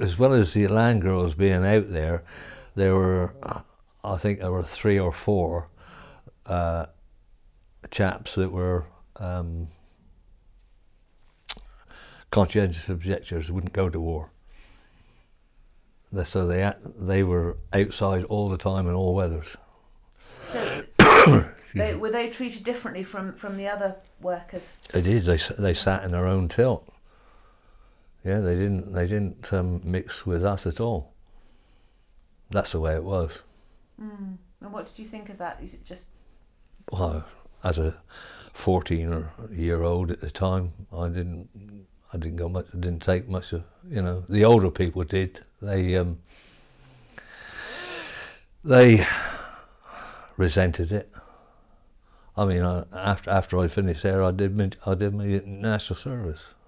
as well as the land girls being out there, there were, I think there were 3 or 4 chaps that were conscientious objectors, wouldn't go to war. So they were outside all the time in all weathers. So were they treated differently from the other workers? They did. They sat in their own tilt. Yeah, they didn't mix with us at all. That's the way it was. And what did you think of that? Is it just? Well, as a 14-year-old at the time, I didn't go much. I didn't take much of, the older people did. They resented it. I mean, after I finished there, I did my national service.